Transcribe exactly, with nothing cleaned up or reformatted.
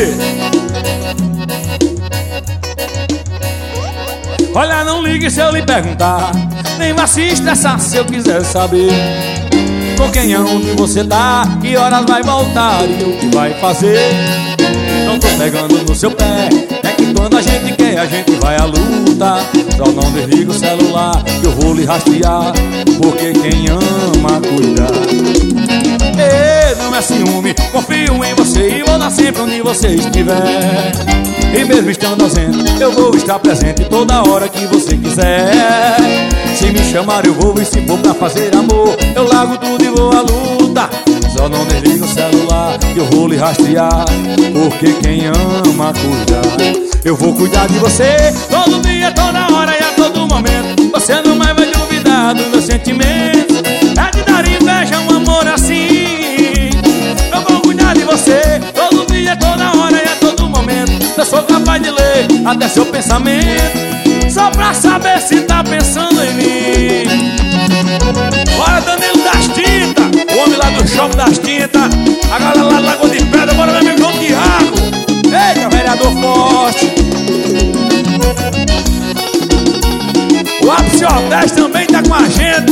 Olha, não ligue se eu lhe perguntar, nem vá se estressar se eu quiser saber com quem aonde você tá, que horas vai voltar e o que vai fazer. Não tô pegando no seu pé, é que quando a gente quer a gente vai à luta. Só não desliga o celular que eu vou lhe rastrear, porque quem ama cuida. Ei, não é ciúme, confio em você e vou dar sempre onde você estiver. E mesmo estando ausente, eu vou estar presente toda hora que você quiser. Se me chamar eu vou, e se for pra fazer amor eu largo tudo e vou à luta. Só não desliga o celular que eu vou lhe rastrear, porque quem ama cuida. Eu vou cuidar de você todo dia, toda hora e a todo momento. Você não mais vai duvidar dos meus sentimentos. É de dar inveja um amor assim. Eu vou cuidar de você todo dia, toda hora e a todo momento. Eu sou capaz de ler até seu pensamento, só pra saber se tá pensando em mim. Bora, Danilo das Tintas, o homem lá do shopping das tintas. A galera lá do Lagoa de Pedra, bora, meu amigo João Tiago. Eita, vereador forte. O Ápice Hotéis também tá com a gente.